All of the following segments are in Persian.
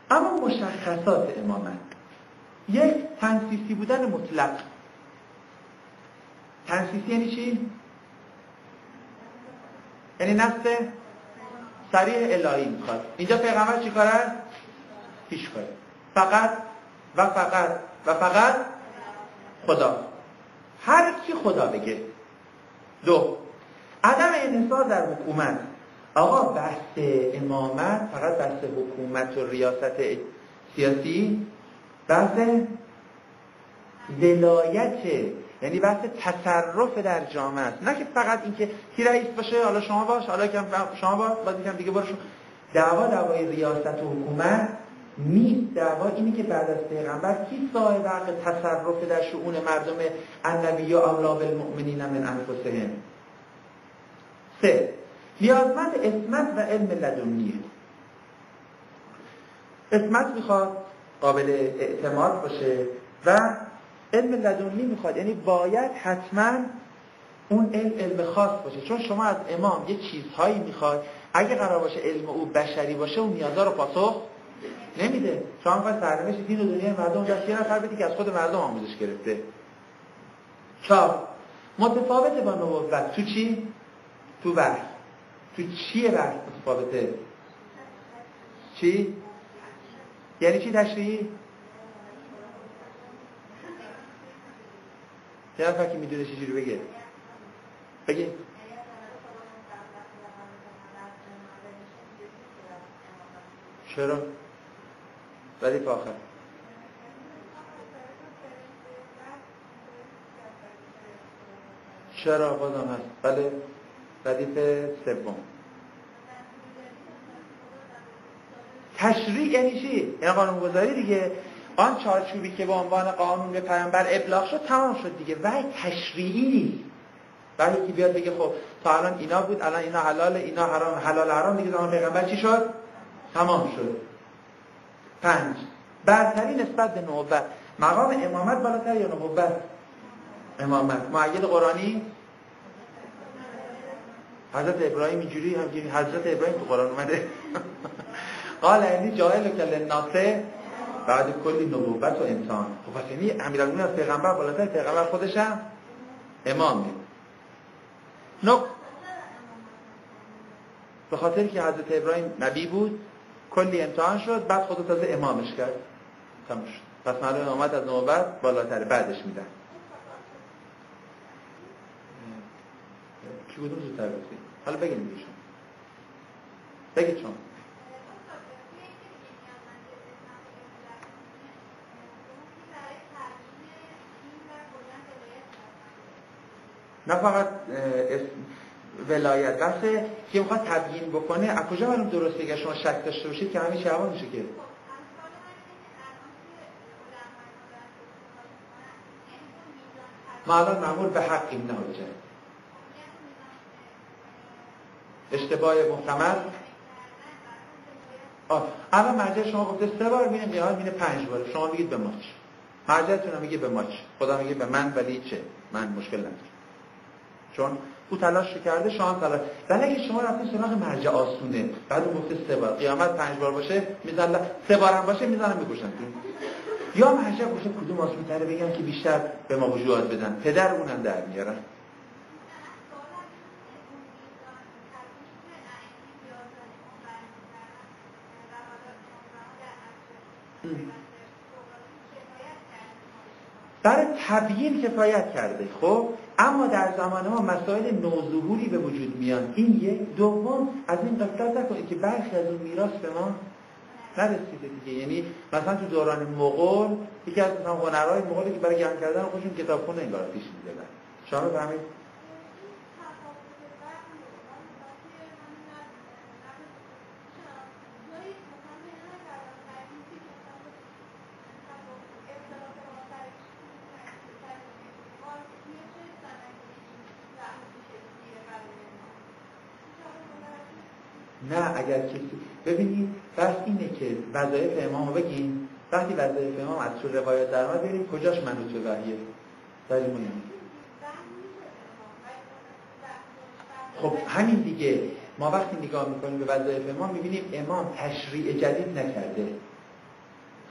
اما مشخصات امامت، یک، تنسیسی بودن مطلق. تنسیسی یعنی چی؟ یعنی نص صریح الهی میخواد. اینجا پیغمبر چی کاره؟ هیچ کاره. فقط و فقط و فقط خدا. هر کی خدا بگه. دو، عدم انحصار در حکومت. آقا بحث امامت فقط بحث حکومت و ریاست سیاسی، بحث ولایته، یعنی بحث تصرف در جامعه است. نه که فقط این که کی رئیس باشه، حالا شما باش، حالا کم شما باش، بعد یکم دیگه برو. دعوای ریاست و حکومت نیست. دعوا اینه که بعد از پیغمبر کی صاحب حق تصرف در شؤون مردم؟ النبی اولی بالمؤمنین من انفسهم. سه، نیازمند عصمت و علم لدنیه. عصمت میخواد قابل اعتماد باشه و علم لدنی میخواد، یعنی باید حتما اون علم خاص باشه. چون شما از امام یه چیزهایی میخواد، اگه قرار باشه علم او بشری باشه اون نیازا رو پاسخ نمیده. شما میخواد سرنوشت دین و دنیای مردم دست یه نفر بدی که از خود مردم آموزش گرفته. چهار، متفاوت با نبوت. تو چی؟ تو وحی. تو چیه وحی متفاوته؟ چی؟ یعنی چی تشریعی؟ یه نفر که میدونه چی جوری بگه بگه. چرا؟ ردیف آخر. چرا بازم هست؟ بله، ردیف سوم. تشریع یعنی چی؟ یعنی قانون گذاری دیگه. آن چارچوبی که به عنوان قانون به پیامبر ابلاغ شد تمام شد دیگه. وحی تشریعی نیست. وحی که بیاد بگه خب تا الان اینا بود، الان اینا حلاله، اینا حرام، حلال حرام دیگه، زمان پیغمبر چی شد؟ تمام شد. 5، برتری نسبت به نبوت. مقام امامت بالاتر یا نبوت؟ امامت. مؤید قرآنی حضرت ابراهیم. اینجوری هم حضرت ابراهیم تو قرآن اومده قال انی جاعل للناس بعد کلی نبوت و امتحان. خب پس یعنی امیرالمومنین از پیغمبر بالاتر، پیغمبر خودش هم امامه. به خاطر که حضرت ابراهیم نبی بود کلی امتحان شد، بعد خود تازه امامش کرد، تموم شد. پس معلومه امامت از نبوت بالاتر، بعدش میدن. کی بودم زودتر بگید؟ حالا بگید دیگه شما. بگید شما. نه فقط ولایت، بحث که میخواد تبیین بکنه. از کجا معلوم درسته؟ اگه شما شک داشته باشید که همین شعبان میشه که ما الان معمول به حقیم نه حجت. اشتباه محتمل. الان مرجع شما گفته 3 بار میگه، قیامت میگه 5 بار، شما میگید به ماچ. مرجعتون هم میگه به ماچ، خدا میگه به من، ولی چه؟ من مشکل ندارم. چون او تلاش کرده، شما هم تلاش. ولی اگه شما رفتید سراغ مرجع آسونه، بعد اون گفته 3 بار، قیامت 5 بار باشه میذارن، 3 بار هم باشه میذارن میکشن. یا مرجع گفته کدوم آسون‌تره بگم که بیشتر به ما وجوهات بدن، پدر اونم در میارن. برای تبیین کفایت کرده. خب اما در زمان ما مسائل نوظهوری به وجود میان. این یک. دوم، از این غفلت نکنید که برخی از اون میراث به ما نرسیده دیگه. یعنی مثلا تو دوران مغول یکی از مثلا هنرهای مغولی که برای گرم کردن خودشون کتابخونه انگار پیش می‌دادن. شما بفهمید نه. اگر کسی ببینید بس اینه که وظایف امامو بگیم، وقتی وظایف امام از تو روایات در اومد ببینید کجاش منوط به وحیه. دلیل مهمه. خب همین دیگه. ما وقتی نگاه میکنیم به وظایف امام میبینیم امام تشریع جدید نکرده.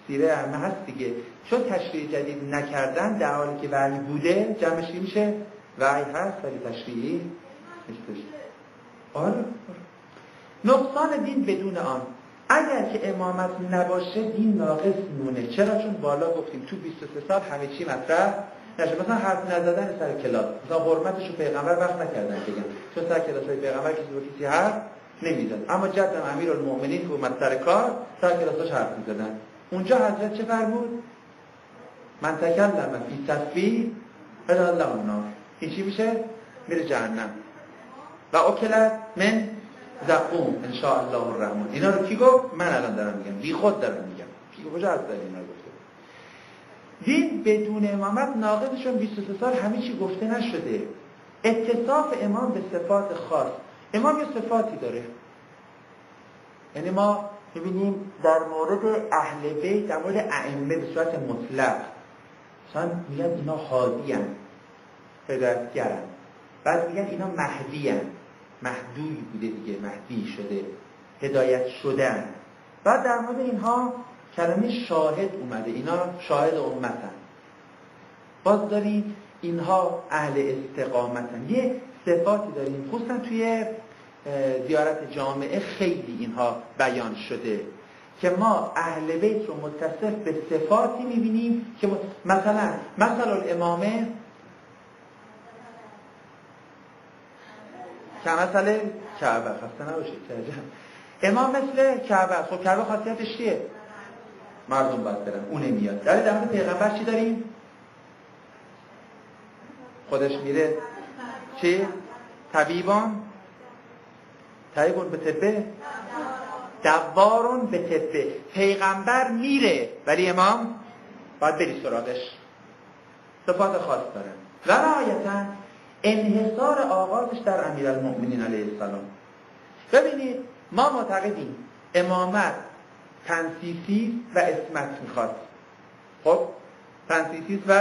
سیره همه هست دیگه، چون تشریع جدید نکردن در حالی که وحی بوده جمعش میشه وحی هست ولی تشریعی نیستش. آره. نقصان دین بدون آن، اگر که امامت نباشه دین ناقص مونه. چرا؟ چون بالا گفتیم تو 23 سال همه چی مطرح نشه. مثلا حرف نزدن سر کلاس، مثلا حرمتشو پیغمبر وقت نکردن بگن، چون سر کلاسای پیغمبر کسی با کسی حرف نمیزد. اما جدم امیرالمومنین که اومد سر کار سر کلاساش حرف میزدن. اونجا حضرت چه فرمود؟ من تکلم فی صفی فدخل له النار. این چی میشه؟ میره جهنم. و اکلت من زقوم ان شاء الله الرحمن. اینا رو کی گفت؟ من الان دارم میگم، بی خود دارم میگم. کی گفت؟ از اینا گفته. دین بدون امامت ناقص، چون 23 سال همه چی گفته نشده. اتصاف امام به صفات خاص. امام یه صفاتی داره. یعنی ما می‌بینیم در مورد اهل بیت، در مورد ائمه به صورت مطلق مثلا میگن اینا هادی‌ان، هدایتگرن. بعد میگن اینا مهدی‌ان، مهدوی بوده دیگه، مهدی شده، هدایت شدن. بعد در مورد اینها کلمه شاهد اومده، اینا شاهد امتن. باز داریم اینها اهل استقامتن. یه صفاتی داریم، خصوصا توی زیارت جامعه خیلی اینها بیان شده که ما اهل بیت رو متصف به صفاتی میبینیم که مثلا الامامه که مثلا کعبه، خسته نباشید امام مثل کعبه. خب کعبه خاصیتش چیه؟ مردم باید برن، اون نمیاد. در مورد پیغمبر چی داریم؟ خودش میره چی؟ طبیبون به طبه، دوارون به طبه. پیغمبر میره ولی امام باید بری سراغش. صفات خاص داره. و نهایتاً انحصار آغازش در امیرالمؤمنین علیه السلام. ببینید ما معتقدیم امامت تنسیسی و اسمت میخواد. خب تنسیسی و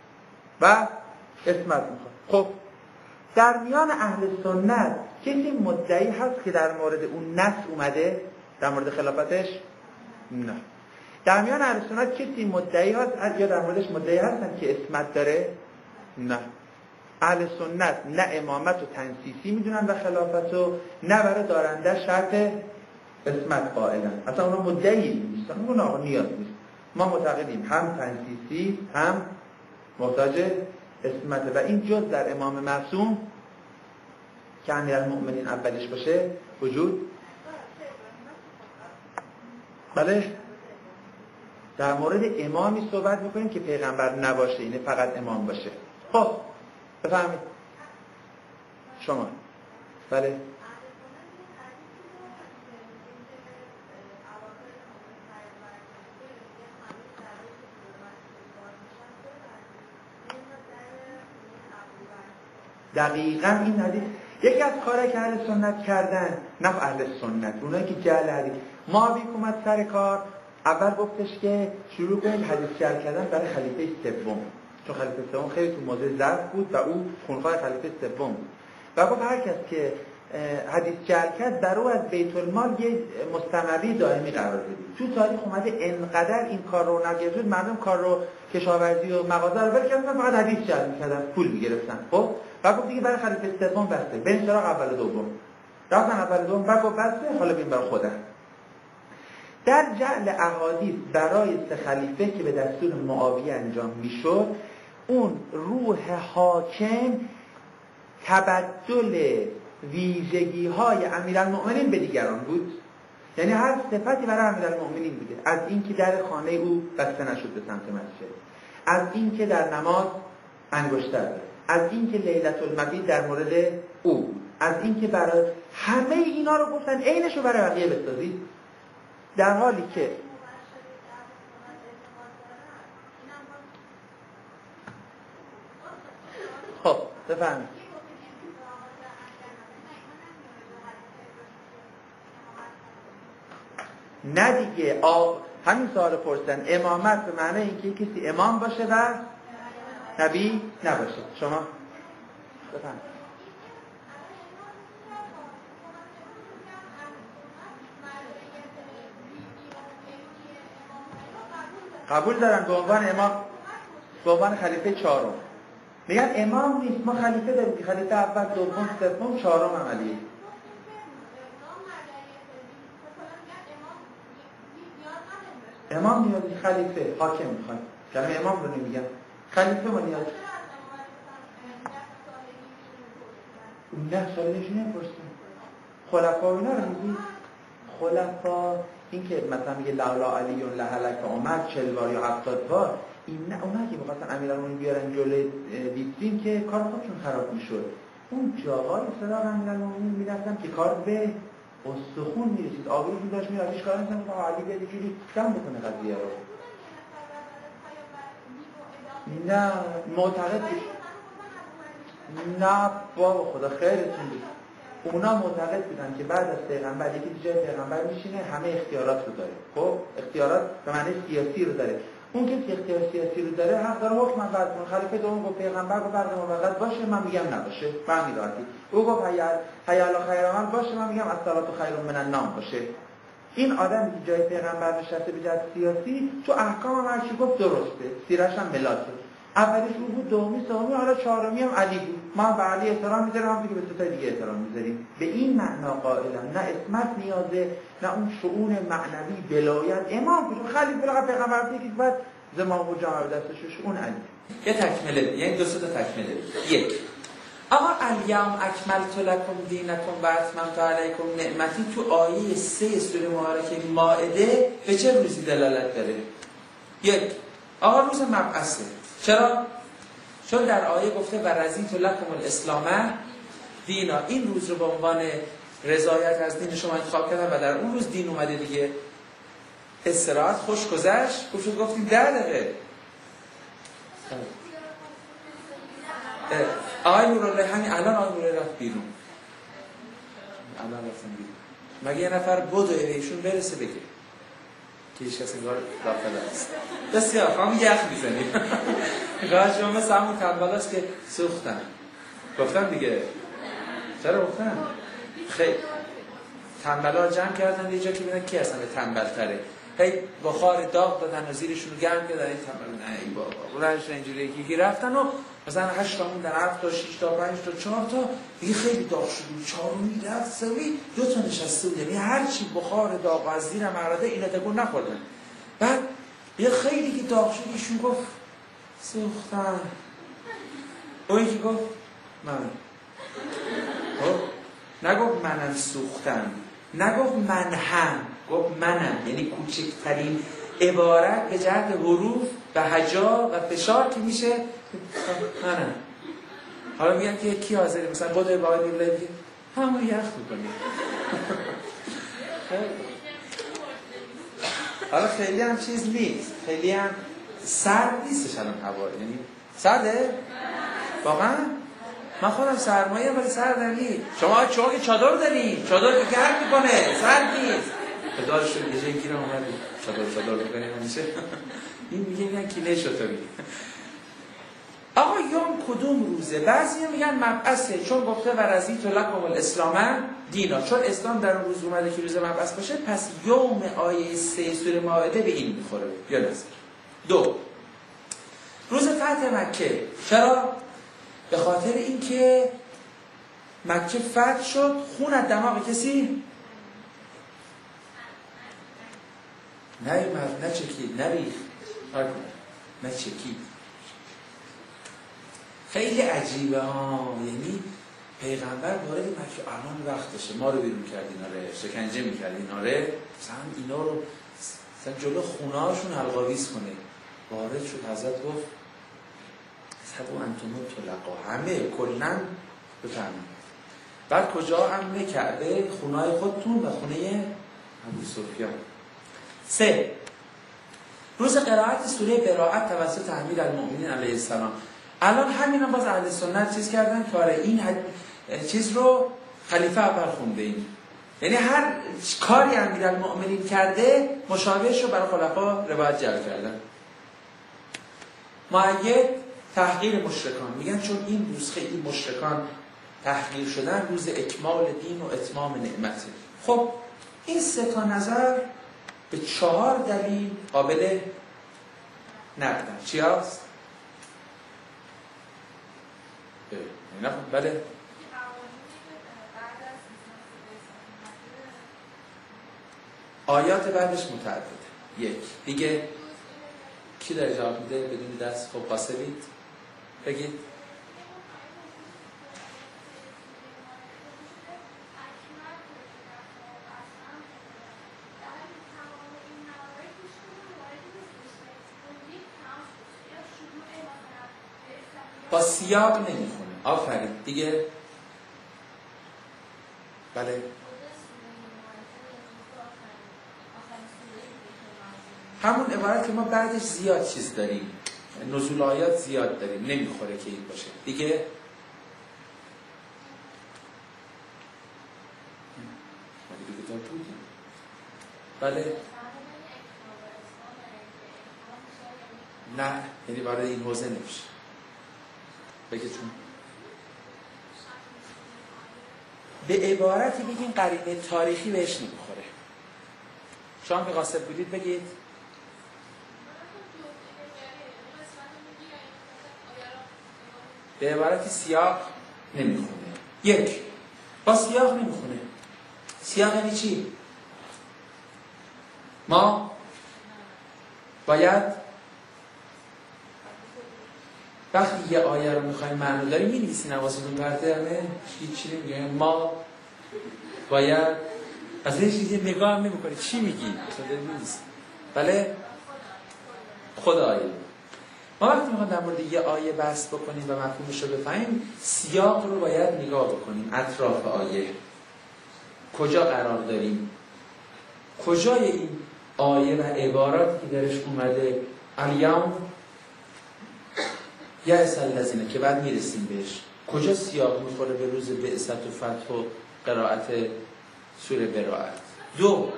اسمت میخواد. خب در میان اهل سنت کسی مدعی هست که در مورد اون نص اومده در مورد خلافتش؟ نه. در میان اهل سنت کسی مدعی هست یا در موردش مدعی هستن که اسمت داره؟ نه. اهل سنت نه امامت و تنسیسی میدونن و خلافتو، نه برای دارنده شرط اسمت قائلن. اصلا اونا مدعی نیستن، اون آقا نیاز نیست. ما معتقدیم هم تنسیسی هم محتاج اسمت و این جز در امام معصوم که امیرالمؤمنین اولش باشه وجود. بله در مورد امامی صحبت میکنیم که پیغمبر نباشه، اینه فقط امام باشه. خب بفهمید شما. بله دقیقاً این حدیث یکی از کارهایی که اهل سنت کردن، نه اهل سنت، اونایی که جهل حدیث، ما اومد سر کار اول گفتش که شروع کنیم حدیث جعل کردن برای خلیفه سوم، چون خلیفه سوم خیلی تو موضع ضعف بود و او خونخواه خلیفه سوم بود و گفت هر کس که حدیث جعل کرد در او از بیت المال یه مستمری دائمی قرار بدید. تو تاریخ اومده انقدر این کار رو نگرفت، مردم کار رو کشاورزی و مغازه رو ول کردن، فقط حدیث جعل می‌کردن، پول می‌گرفتن. خب و گفت دیگه برای خلیفه سوم بسته، بریم سراغ اول و دوم. رفتن اول و دوم و گفت بسته، حالا بریم برای خودم. در جعل احادیث برای سه خلیفه که به دستور معاویه انجام میشد، اون روح حاکم تبدل ویژگی‌های امیرالمؤمنین به دیگران بود. یعنی هر صفتی برای امیرالمؤمنین بوده، از اینکه در خانه او بسته نشد به سمت مسجد، از اینکه در نماز انگشتر داشت، از اینکه لیلة المبیت در مورد او، از اینکه برای همه اینا رو گفتن عینشو برای بقیه بسازید، در حالی که خب بفهمید نه دیگه همین سوال پرسن امامت به معنی اینکه کسی امام باشه و نبی نباشه. شما بفهمید قبول دارن به عنوان امام، به عنوان خلیفه چهارم. میگن امام نیست، ما خلیفه داریم، خلیفه اول، دوم، سوم، چهارم هم علیه. امام نیازی، خلیفه، حاکم میخواد. کلمه امام رو نمیگن، خلیفه ما نیاز. نه سالشون نمیپرسیم. خلفا اینا رو میگی؟ خلفا این که مثلا میگه لولا علیون لهلک عمر 40 بار یا 70 بار، این نه، اونا که می‌خواستن امیرالمومنین بیارن جلوی ویترین که کار خودشون خراب میشد. اون جاهای سراغ امیرالمومنین میرفتن که کار به استخون میرسید، آبروشون داشت میاد، هیچ کاری نمی‌کرد، علی بیاد یه جوری کم بکنه قضیه رو. نه معتقد نه بابا خدا خیرتون بده. اونا معتقد بودن که بعد از پیغمبر یکی جای پیغمبر میشینه، همه اختیارات رو داره. خب اختیارات به معنی سیاسی رو داره. اون که اختیار سیاسی رو داره حق داره حکم بعد کنه. خلیفه دوم گفت پیغمبر گفت بعد موقت باشه، من میگم نباشه، من میراتی. او گفت حی علی خیر عمل باشه، من میگم الصلاه خیر من النوم باشه. این آدمی که جای پیغمبر نشسته به جهت سیاسی، تو احکام هم هرچی گفت درسته، سیرش هم ملاکه. اولیش اون بود، دومی، سومی، حالا چهارمی هم علی بود. ما به علی احترام میذاریم، هم دیگه به ستای دیگه احترام میذاریم. به این معنا قائلم نه اسمت نیازه، نه اون شؤون معنوی ولایت. امام بود، خلیفه فقط پیغمبر بود که بعد زمام و جامعه به دستش اون علی. یه تکمله، یعنی دو سه تا تکمله. یک، آقا الیوم اکملت لکم دینکم و اتممت علیکم نعمتی تو آیه 3 سوره مبارکه مائده به چه روزی دلالت داره؟ یک، آقا روز مبعثه. چرا؟ چون در آیه گفته و رضیت لکم الاسلام دینا، این روز رو به عنوان رضایت از دین شما انتخاب کردن و در اون روز دین اومده دیگه. استراحت خوش گذشت، گفتیم 10 دقیقه. آقای نورالله همین الان آقای نورالله رفت بیرون. الان رفتن بیرون. مگه یه نفر بدو ایشون برسه بگه که هیچ کسی انگار داخل است. بسیار خواهم یخ میزنیم. گاهی شما مثل همون تنبالاست که سوختن. گفتم دیگه. چرا گفتن؟ خیلی تنبالا جمع کردن یه جا که ببینن کی اصلا تنبل تره. هی بخار داغ دادن و زیرشون رو گرم کردن. این تنبل نه ای بابا. بلندش اینجوری یکی رفتن و مثلا 8 تا موندن، 7 تا 6 تا 5 تا 4 تا دیگه خیلی داغ شد. 4 رفت سوی 2 تا نشسته بود. یعنی هر چی بخار داغ از زیر مراده اینا تکون نخوردن. بعد یه خیلی که داغ شد ایشون گفت سوختن. اون یکی گفت من. نگفت منم سوختم، نگفت من هم، گفت منم. یعنی کوچکترین عبارت به جهت حروف و هجا و فشار که میشه منم. حالا میگن که کی حاضره مثلا بدوی با آقای نورالله بگه همون یخ میکنی. حالا خیلی هم چیز نیست، خیلی هم سرد نیستش الان هوا. یعنی سرده؟ واقعا؟ من خودم سرمایه ولی سرد نیست. شما که چادر دارین، چادر که گرم میکنه، سرد نیست. خدا رو شکر یه جایی گیرم اومدی چادر میکنیم همیشه. این میگن کینه شطوری. آقا یوم کدوم روزه؟ بعضی میگن مبعثه، چون گفته و رضیت لکم الاسلام دینا، چون اسلام در اون روز اومده که روز مبعث باشه، پس یوم آیه 3 سوره مائده به این میخوره. یا نظر 2 روز فتح مکه. چرا؟ به خاطر اینکه مکه فتح شد، خون از دماغ کسی نیومد، نچکید، نریخت، نچکید. خیلی عجیبه ها. یعنی پیغمبر وارد مکه الان وقتشه، ما رو بیرون کرد اینا رو شکنجه میکرد اینا رو، مثلا اینا رو مثلا جلو خونهاشون حلقاویز کنه. وارد شد، حضرت گفت سبو انتمو طلقا، همه کلن بفهمید. بعد کجا امنه کرده؟ خونه‌های خودتون و خونه ابو سفیان. 3 روز قرائت سوره براءت توسط امیرالمومنین علیه السلام. الان همین هم باز اهل سنت چیز کردن که این چیز رو خلیفه اول خونده. این یعنی هر کاری امیرالمومنین کرده مشابهش رو برای خلفا روایت جلب کردن. مؤید تحقیر مشرکان، میگن چون این روز خیلی مشرکان تحقیر شدن، روز اکمال دین و اتمام نعمته. خب این 3 تا نظر به 4 دلیل قابل نقدن. چی هست؟ نه بله. آیات بعدش متعدده. یک دیگه کی داره جواب میده بدون دست؟ خب قاسمید بگید. با سیاق نمیخونه. آفرین. دیگه بله. همون عبارت که ما بعدش زیاد چیز داریم، نزول آیات زیاد داریم، نمیخوره که این باشه. دیگه دیگه تا بودیم. بله. نه یعنی وارد این حوزه نمیشه. بگید چون به عبارتی بگین قرینه تاریخی بهش نمیخوره. شما که قاصد بودید بگید. به عبارتی سیاق نمیخونه. یک با سیاق نمیخونه. سیاق یعنی چی؟ ما باید وقتی یه آیه رو میخوایم معنی داریم می‌نویسین حواستون پرته همه هیچی نمیگه. ما باید از یه چیزی نگاه هم نمی‌کنی چی میگی؟ اصلا می‌نویسین. بله خود آیه. ما وقتی میخوایم در مورد یه آیه بحث بکنیم و مفهومش رو بفهمیم سیاق رو باید نگاه بکنیم. اطراف آیه کجا قرار داریم؟ کجای این آیه و عباراتی که درش اومده الیوم یأس الذین که بعد میرسیم بهش کجا سیاق میخوره به روز بعثت و فتح و قرائت سوره براءت. دو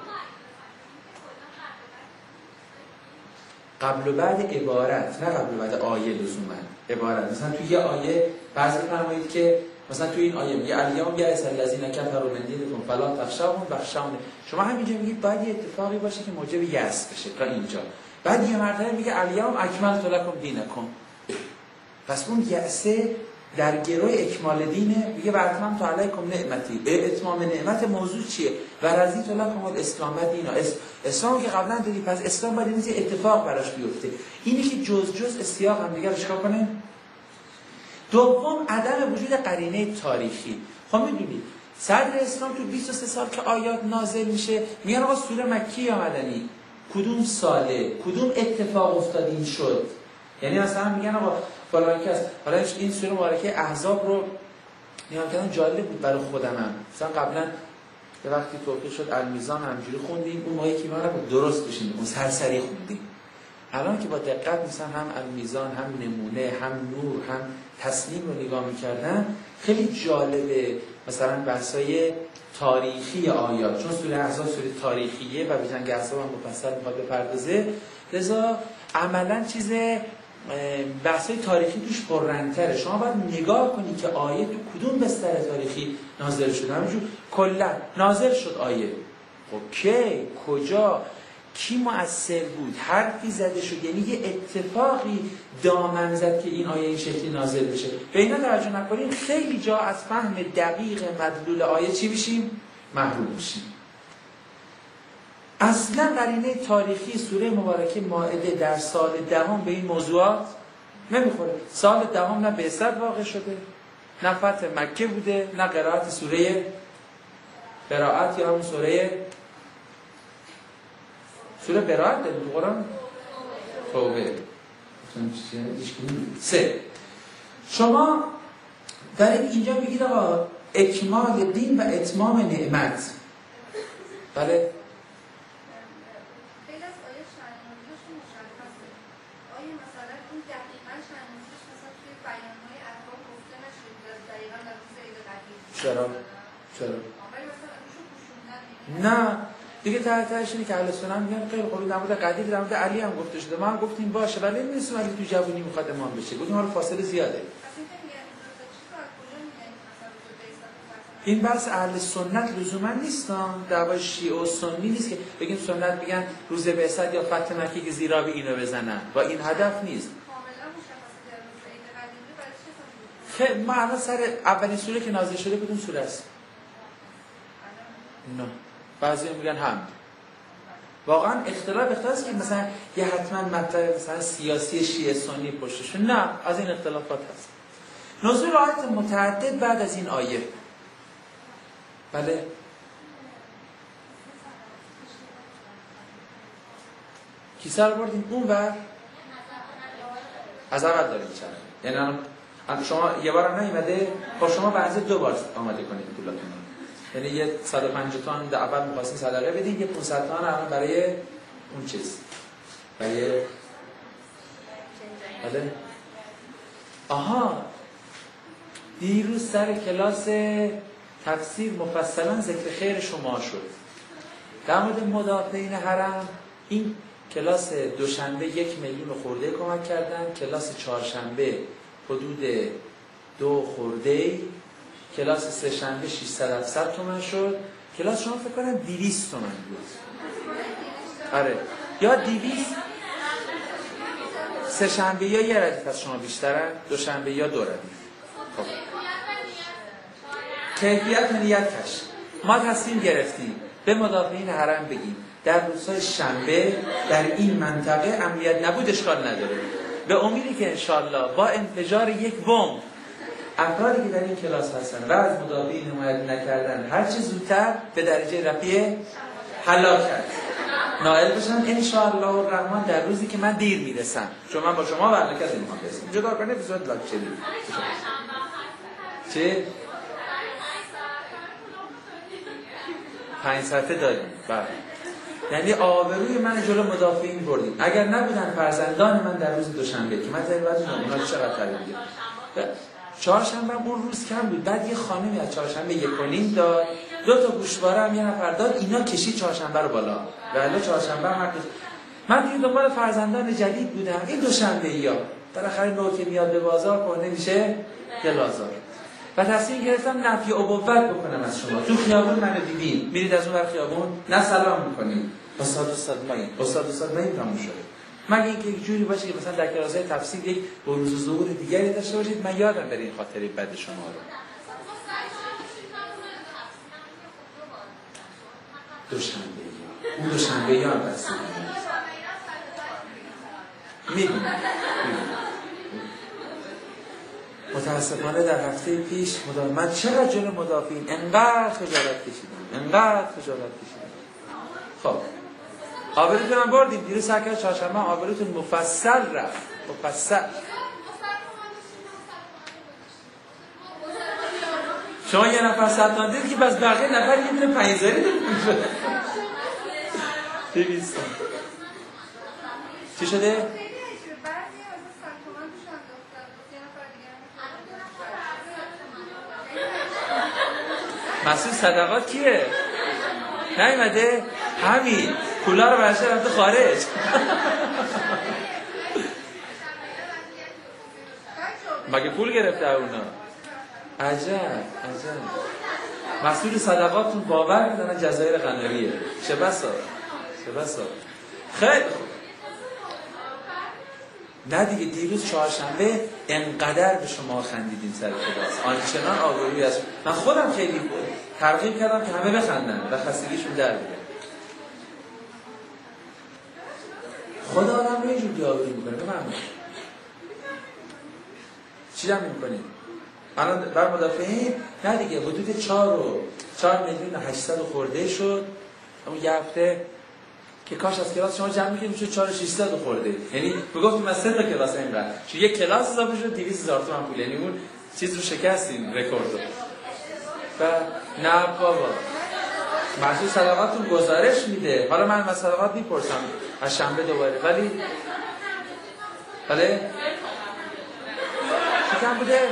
قبل و بعد عبارت، نه قبل و بعد آیه لزوما عبارت. مثلا توی یه آیه بعضی فرمایید که مثلا توی این آیه میگه الیوم یأس الذین کفروا من دینکم فلا تخشوهم واخشونی. شما همینجا میگید باید یه اتفاقی باشه که موجب یأس بشه تا اینجا. بعد یه مرتبه میگه الیوم اکملت لکم دینکم. پس اون یأسه در گروه اکمال دینه. میگه و اتممت علیکم نعمتی. به اتمام نعمت موضوع چیه؟ و رضیت لکم الاسلام دینا. اسلام که قبلا دیدی، پس اسلام باید یه اتفاق براش بیفته. اینی که جز سیاق هم دیگه رو چیکار کنه؟ دوم عدم وجود قرینه تاریخی. خب میدونید صدر اسلام تو 23 سال که آیات نازل میشه میگن آقا سوره مکی یا مدنی؟ کدوم ساله؟ کدوم اتفاق افتاد این شد؟ یعنی مثلا میگن آقا فلان کس، حالا این سوره مبارکه احزاب رو نگاه کردن جالب بود برای خودم. مثلا قبلا یه وقتی توقیف شد المیزان همجوری خوندیم، اون موقعی که ما رو درست بشیم اون سرسری خوندیم. الان که با دقت مثلا هم المیزان، هم نمونه، هم نور، هم تسلیم رو نگاه می‌کردن خیلی جالبه. مثلا بحثای تاریخی آیات، چون سوره احزاب سوره تاریخیه و به جنگ احزاب هم مفصل میخواد بپردازه، لذا عملاً چیز بحثای تاریخی توش پررنگ‌تره. شما باید نگاه کنید که آیه تو کدوم بستر تاریخی نازل شده. همینجور کلا نازل شد آیه، خب کی، کجا، کی مؤثر بود، حرفی زده شد، یعنی یه اتفاقی دامن زد که این آیه این شکلی نازل بشه. به اینا توجه نکنیم خیلی جا از فهم دقیق مدلول آیه چی بشیم؟ محروم بشیم. اصلا قرینه تاریخی سوره مبارکه مائده در سال دهم به این موضوعات نمیخوره. سال دهم نه بعثت واقع شده، نه فتح مکه بوده، نه قرائت سوره براءت یا همون سوره براءت داریم تو قرآن توبه. سه شما دارید اینجا بگید آقا اکمال دین و اتمام نعمت. بله چرا؟ نه دیگه تحتش اینه که اهل سنت میگن خیلی خوب در مورد قدیر در مورد علی هم گفته شده، ما هم گفتیم باشه ولی نمی‌رسیم علی تو جوونی میخواد امام بشه. گفتیم حالا فاصله زیاده. این بحث اهل سنت لزوما نیست، دعوای شیعه و سنی نیست که بگیم سنت بگن روز بعثت یا فتح مکه که زیرابی اینو بزنن و این هدف نیست. خیلی ما الان سر اولین سوره که نازل شده کدوم سوره است؟ نه بعضی میگن حمد. واقعا اختلاف است که مثلا یه حتما مطلب مثلا سیاسی شیعه سنی پشتش، نه، از این اختلافات هست. نزول آیات متعدد بعد از این آیه. بله کیسه رو بردیم اون ور از اول داریم چند، یعنی شما یه بار هم نیومده با شما بعضی 2 بار آماده کنید پولاتون، یعنی یه 150 تومن در اول می‌خواستین صدقه بدین، یه 500 تومن الان برای اون چیز برای بله. آها دیروز سر کلاس تفسیر مفصلا ذکر خیر شما شد در مورد مدافعین حرم. این کلاس دوشنبه 1 میلیون خورده کمک کردن، کلاس چهارشنبه حدود 2 خورده، کلاس سه شنبه 600-700 تومن شد، کلاس شما فکر کنم 200 تومن بود. آره یا 200 سه شنبه یا یه ردیف از شما بیشترن، دوشنبه یا 2 ردیف. خب کیفیت نیت کش ما تصمیم گرفتیم به مدافعین حرم بگیم در روزهای شنبه در این منطقه امنیت نبود اشکال نداره، به امیدی که انشالله با انفجار یک بمب افرادی که در این کلاس هستن و از مدافعین حمایت نکردن هر چه زودتر به درجه رفیع هلاکت نائل بشن انشالله الرحمن در روزی که من دیر میرسم، چون من با شما و هلاکت نمیخوام برسم. جدا کنه اپیزود لاکچری چه 5 ساعته داریم. بله یعنی آبروی من جلو مدافعین بردیم. اگر نبودن فرزندان من در روز دوشنبه که من تقریبا اونا چقدر خریدیم، چهارشنبه اون روز کم بود، بعد یه خانمی از چهارشنبه 1.5 داد، 2 تا گوشواره هم یه نفر داد، اینا کشید چهارشنبه رو بالا. ولی چهارشنبه هم من دیگه دنبال فرزندان جدید بودم. این دوشنبه‌ایا بالاخره نور که میاد به بازار پرده میشه گلازار. و تصمیم گرفتم نفی ابوت بکنم از شما. تو خیابون منو دیدین، میرید از اون ور خیابون نه سلام میکنید استاد مایی تموم شده. مگه اینکه یک جوری باشه که مثلا در کلاس‌های تفسیر یک بروز و ظهور دیگری داشته باشید، من یادم بره این خاطره بد شما رو. دوشنبه یا هم بسید میبینید. متاسفانه در هفته پیش من چقدر جلو مدافعین انقدر خجالت کشیدم. خب آبروتون هم بردیم دیروز سرکر چهارشنبه آبروتون مفصل رفت. مفصل شما یه نفر ستان دید که بس بقیه نفر یه دونه 5000 200 چی شده؟ مسئول صدقات کیه؟ نیومده؟ همین پولا رو برشته رفته خارج. مگه پول گرفته اونا؟ عجب مسئول صدقاتون باور میدونن جزایر قناریه. چه بسا خیلی خوب. نه دیگه دیروز چهارشنبه انقدر به شما خندیدیم سر کلاس، آنچنان آبرویی است. من خودم خیلی ترغیب کردم که همه بخندن و خستگیشون در بیاد. خدا آدم رو اینجور بیابری میکنه. بفرمایید چی دم میکنید؟ الان بر مدافعین نه دیگه حدود 4 میلیون 800 خورده شد. اون یه هفته که کاش از کلاس شما جمع می‌کنید میشه 4600 خورده. یعنی میگفتیم از 3 تا کلاس اینقدر. چون یک کلاس اضافه شد 200000 تومان پول. یعنی اون چیز رو شکستیم رکورد رو. و نه بابا. مسئول صدقاتون گزارش میده. حالا من از صدقات میپرسم از شنبه دوباره ولی بله چی کم بوده؟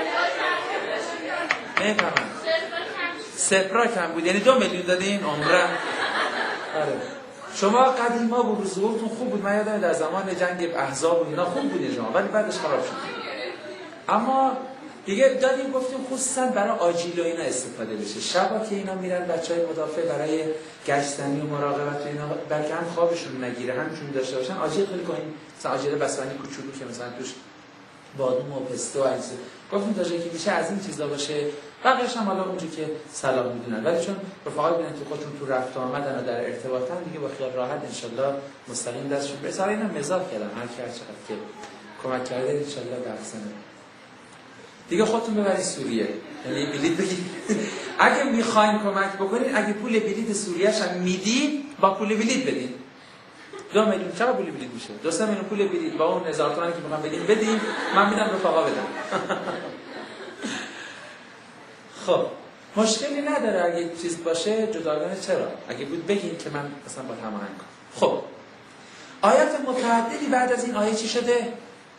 نمی‌فهمم. سپرا کم بود. یعنی 2 میلیون دادین عمره. آره. شما قدیما بروزگوتون خوب بود. من یادم در زمان جنگ احزاب و اینا خوب بودین شما ولی بعدش خراب شد. اما دیگه دادیم گفتیم خصوصا برای آجیل و اینا استفاده بشه. شبا که اینا میرن بچهای مدافع برای گشتنی و مراقبت و اینا، بلکه هم خوابشون نگیره همچون داشته باشن، آجیل خیلی کنیم، مثلا آجیل بسمانی کوچولو که مثلا توش بادوم و پسته و اینجوری. گفتیم تا جایی که میشه از این چیزا باشه، بقیه‌اش هم حالا اونجوری که صلاح میدونن، ولی چون رفقا ببینن که خودشون تو رفت آمدن و در ارتباطن، دیگه با خیال راحت ان شاءالله مستقیم دستشون برسه. اینا مزاح کردم، هر کی هر چقدر که کمک کرده ان شاءالله درسنه. دیگه خودتون ببرید سوریه، یعنی بلیط بگیرید. اگه میخواین کمک بکنید، اگه پول بلیط سوریه‌اش هم میدین، با پول بلیط بدین. 2 میلیون چقدر پول بلیط میشه؟ 2-3 میلیون پول بلیط با اون 1000 تومانی که میخوام بدین بدین، من میدم رفقا بدم. خب مشکلی نداره اگه چیز باشه جداگانه. چرا؟ اگه بود بگین که من مثلا با هماهنگ کنم. خب آیات متعددی بعد از این آیه چی شده؟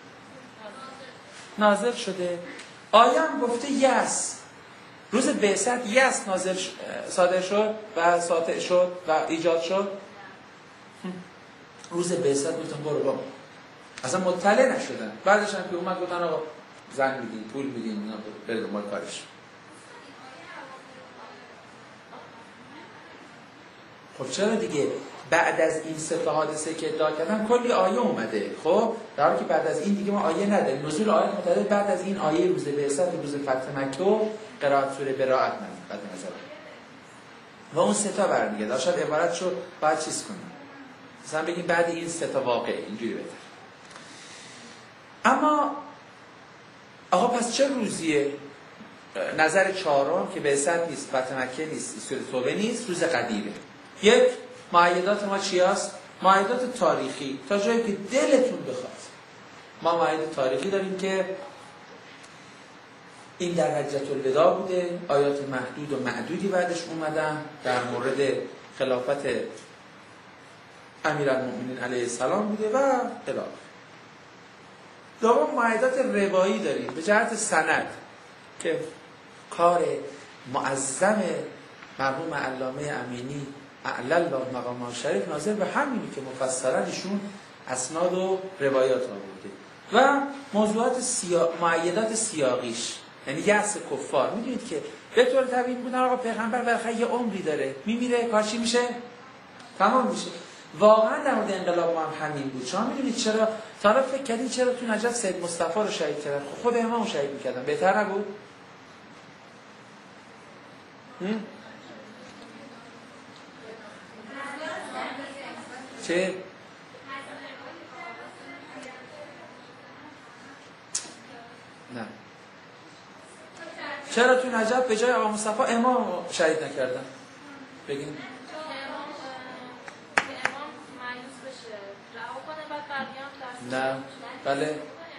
نازل شده. آیه هم گفته یس، روز بعثت یس نازل صادر شد و ساطع شد و ایجاد شد. روز بعثت گفتن برو بابا، اصلا مطلع نشدن. بعدش هم که اومد گفتن آقا زن میدین، پول میدین، برید دنبال کارش. خب چرا دیگه بعد از این 3 حادثه که ادعا کردن کلی آیه اومده. خب در حالی که بعد از این دیگه ما آیه نداریم. نزول آیات متعدد بعد از این آیه روز بعثت و روز فتح مکه و قرائت سوره براءت بعد نظر و اون 3 برمیگرده. شاید عبارت شو بعد چیز کنیم، مثلا بگیم بعد این 3 واقعه، اینجوری بهتر. اما آقا پس چه روزیه؟ نظر 4 که بعثت نیست، فتح مکه نیست، سوره توبه نیست، روز قدیره. یک، مؤیدات ما چی هست؟ مؤیدات تاریخی، تا جایی که دلتون بخواد. ما مؤید تاریخی داریم که این در حجة الوداع بوده، آیات محدود و معدودی بعدش اومدن در مورد خلافت امیرالمؤمنین علیه السلام بوده و الی. دوم مؤیدات روایی داریم به جهت سند که کار معظم مرحوم علامه امینی اعلی الله مقام شریف ناظر به همینی که مفصلا ایشون اسناد و روایات آورده و موضوعات مؤیدات سیاقیش، یعنی یأس کفار. میدونید که به طور طبیعی بودن آقا پیغمبر بالاخره یه عمری داره، میمیره، کار چی میشه؟ تمام میشه. واقعا در مورد انقلاب ما هم همین بود. شما میدونید چرا تا فکر کردین چرا تو نجف سید مصطفی رو شهید کردن؟ خود امامو شهید میکردن، بهتر نبود؟ چه؟ نه. چرا تو نجف به جای آقا مصطفی امام شهید نکردن؟ بگین. نه. بله.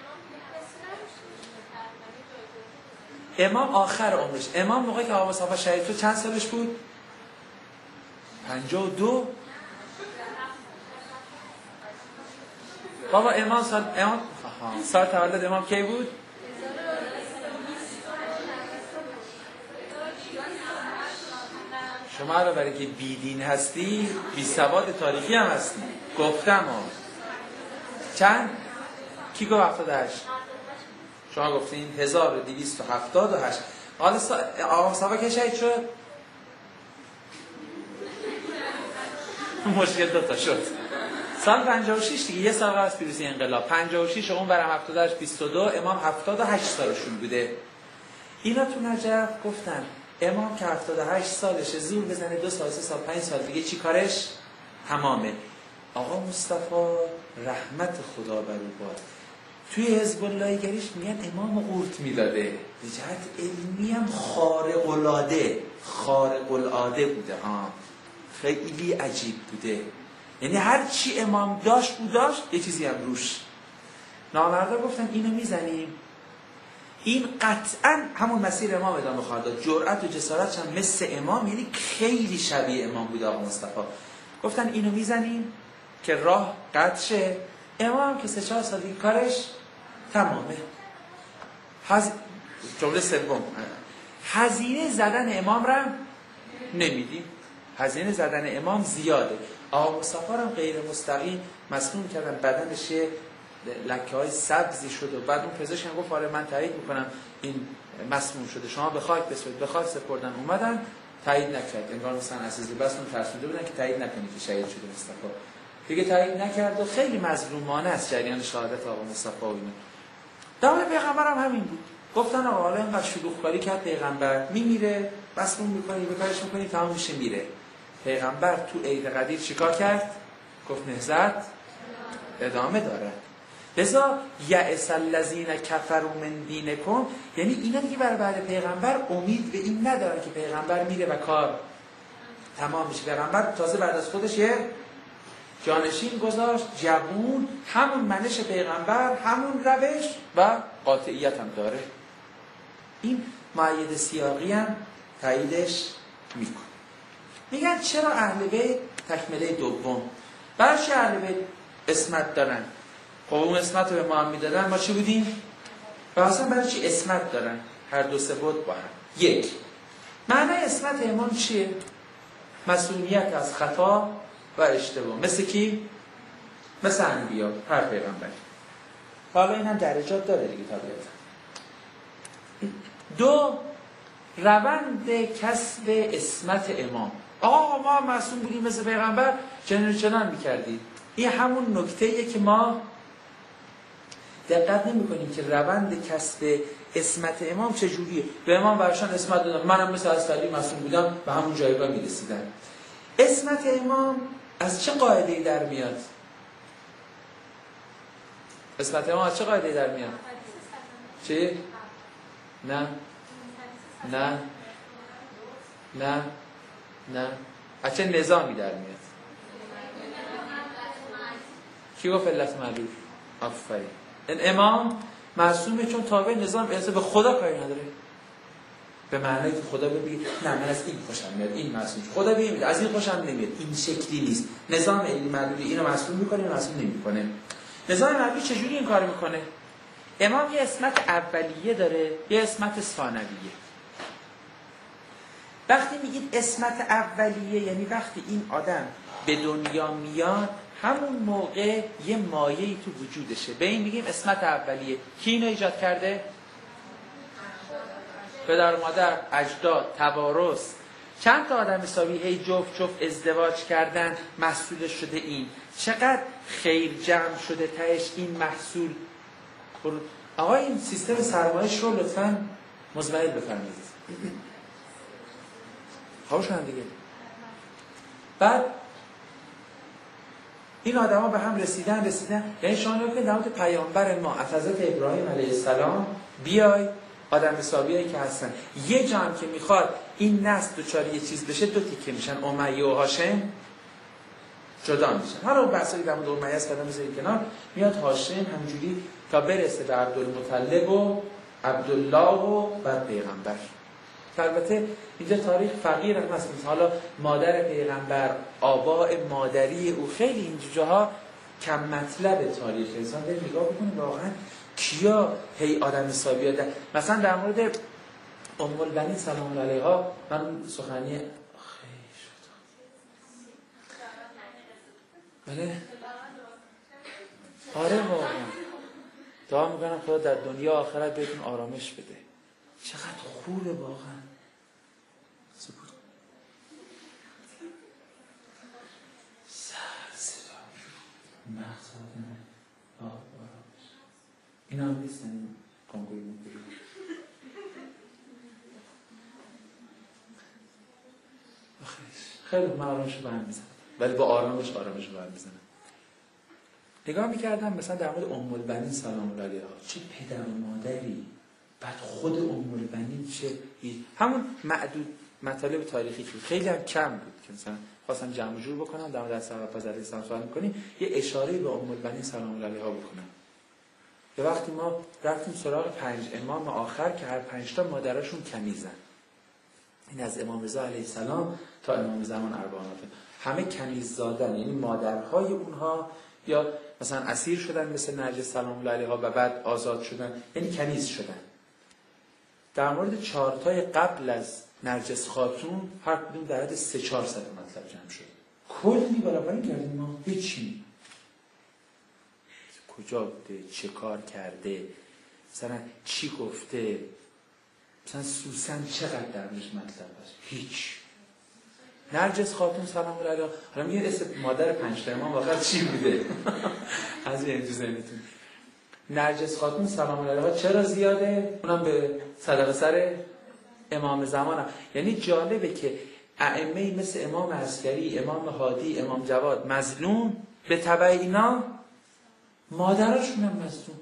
امام آخر عمرش، امام موقعی که آقا مصطفی شهید شد چند سالش بود؟ 52. بابا امام سال تولد امام کی بود؟ شما رو برای که بیدین هستی بی سواد تاریخی هم هستی. گفتم چند؟ کی گفت 78؟ شما گفتین 1278. حالا آقا مصطفی که شهید شد؟ مشکل دوتا شد. سال 56 دیگه، یه سال قبل از پیروزی انقلاب. 56 اون برم 78 22، امام 78 سالشون بوده. اینا تو نجف گفتن امام که 78 سالشه زور بزنه 2 سال 3 سال 5 سال دیگه چی کارش؟ تمامه. آقا مصطفی رحمت خدا بر او باد توی حزب الله گریش میگن امام قورت میداده، به جهت علمی هم خارق العاده بوده ها، خیلی عجیب بوده. یعنی هر چی امام داشت یه چیزی هم روش. نامردا گفتن اینو میزنیم، این قطعا همون مسیر امام ادامه خواهد داد. جرأت و جسارتش هم مثل امام، یعنی خیلی شبیه امام بود آقا مصطفی. گفتن اینو میزنیم که راه قطع شه. امام که 3-4 سال دیگه کارش تمامه. جمله سوم، هزینه زدن امام را نمیدیم. هزینه زدن امام زیاده. آقا مصطفی هم غیر مستقیم مسئول کردن بدنش لکه‌های سبزی شد و بعد اون پزشک هم گفت آره من تایید میکنم این مسموم شده، شما به خاک بسپرید. به خاک سپردن، اومدن تایید نکرد، انگار مثلا اساسی بس اون ترسونده بودن که تایید نکنید که شهید شده مصطفی. دیگه تایید نکرد و خیلی مظلومانه است جریان شهادت آقا مصطفی و اینا. دعوای پیغمبر هم همین بود. گفتن آقا حالا اینقدر شلوغ‌کاری کرد پیغمبر، میمیره، مسموم می‌کنی، به کارش می‌کنی، تمام میشه میره. پیغمبر تو عید قدیر چیکار کرد؟ گفت نهضت ادامه داره. لذا یأس الذین کفروا من دینکم، یعنی اینا دیگه برای بعد پیغمبر امید به این ندارن که پیغمبر میره و کار تمام میشه. پیغمبر تازه بعد از خودش یه جانشین گذاشت، جوون، همون منش پیغمبر، همون روش و قاطعیت هم داره. این مؤید سیاقی هم تاییدش میکنه. میگن چرا اهل بیت تکمله دوم؟ برای چه اهل بیت اسمت دارن؟ خب اون اسمت رو به ما هم میدادن، ما چی بودیم؟ و اصلا برای چی اسمت دارن؟ هر دو سه بود با هم. یک، معنی اسمت امام چیه؟ مسئولیت از خطا و اشتباه. مثل کی؟ مثل انبیا، هر پیغمبر. حالا این هم درجات داره دیگه طبیعتا. دو، روند کسب اسمت امام. آقا ما معصوم بودیم مثل پیغمبر چنان میکردید. این همون نکته‌ایه که ما دقت نمی‌کنیم که روند کسب اسمت امام چجوریه. به امام برشان اسمت دادن، منم مثل از علی معصوم بودم به همون جایگاه میرسیدم. اسمت امام از چه قاعده‌ای در میاد؟ اسمت امام از چه قاعده‌ای در میاد؟ چی؟ نه نه نه نه از چه نظامی در میاد؟ کی گفت علت معلول؟ آفرین. این امام معصومه چون تابع نظام اصلا به خدا کاری نداره. به معنی که خدا بگه نه من از این خوشم میاد، این معصوم، خدا بگه از این خوشم نمیاد، این شکلی نیست. نظام علت معلولی اینو معصوم میکنه، اینو معصوم نمیکنه. نظام معلولی چجوری این کارو میکنه؟ امام یه اسمت اولیه داره، یه اسمت ثانویه. وقتی میگید اسمت اولیه یعنی وقتی این آدم به دنیا میاد همون موقع یه مایه‌ای تو وجودشه، به این میگیم اسمت اولیه. کی اینو ایجاد کرده؟ پدر و مادر، اجداد، توارث. چند تا آدم حسابی هی جفت ازدواج کردن، محصول شده این. چقدر خیر جمع شده تهش این محصول. آقا این سیستم سرمایه‌اش رو لطفاً مزمحل بفرمایید. خوشن دیگه. بعد این آدما به هم رسیدن، یعنی شما نگاه کنید در مورد پیامبر ما حضرت ابراهیم علیه السلام بیای آدم حسابیایی که هستن یه جا هم که میخواد این نسل دوچار یه چیز بشه دو تیکه میشن، امیه و هاشم جدا میشن. حالا بحثایی در مورد امیه است کردن بذارید کنار، میاد هاشم همجوری تا برسه به عبدالمطلب و عبدالله و بعد پیغمبر. البته اینجا تاریخ فقیر هم هست. حالا مادر پیغمبر، آباء مادری او، خیلی این جاها کم مطلب تاریخ. انسان داره نگاه بکنه واقعا کیا هی آدم حسابی ها. مثلا در مورد ام البنین سلام علیها من سخنی خیلی شد. بله آره واقعا دعا میکنم خدا در دنیا آخرت بهتون آرامش بده. چقدر خوبه واقعا. سپور سرسیدم مغزات من آرامش. این هم نیستن این کنگوی مونگوی. خیلی من آرامش رو به هم میزنم ولی با آرامش رو به هم میزنم. نگاه میکردم مثلا در مورد ام البنین سلام علیها، چه پدر و مادری، بعد خود ام البنین چه همون معدود مطالب تاریخی که خیلی هم کم بود که مثلا خواستم جمع جور بکنم در مورد صحابه علیه السلام سوال می‌کنیم یه اشاره به ام البنین سلام علیها بکنم. به وقتی ما رفتیم سراغ 5 امام آخر که هر 5 تا مادراشون کنیزن، این از امام رضا علیه السلام تا امام زمان اربعانات همه کنیز زادن، یعنی مادرهای اونها یا مثلا اسیر شدن مثل نرجس سلام علیها و بعد آزاد شدن، یعنی کنیز شدن. در مورد 4 تای قبل از نرجس خاتون هر کدوم در حد 300-400 مطلب جمع شد. کلی بالا پایین کردیم ما هیچی. کجا بوده، چه کار کرده، مثلا چی گفته، مثلا سوسن چقدر درش مطلب هست. هیچ. نرجس خاتون سلام علیها، حالا میگه اسم مادر 5 تا امام واقعا چی بوده؟ از این ذهنتون. نرجس خاتون سلام علیها چرا زیاده؟ اونم به صدقه سر امام زمان. یعنی جالبه که ائمه مثل امام عسکری، امام هادی، امام جواد مظلوم، به تبع اینا مادرشون هم مظلوم.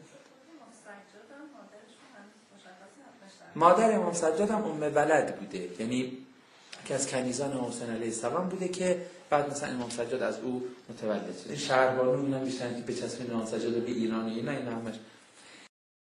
مادر امام سجاد هم ام ولد بوده، یعنی که از کنیزان امام حسین علیه السلام بوده که بعد مثلا امام سجاد از او متولد شد. این شهربانو اینا میشن که بچسبن امام سجاد به ایران و اینا همش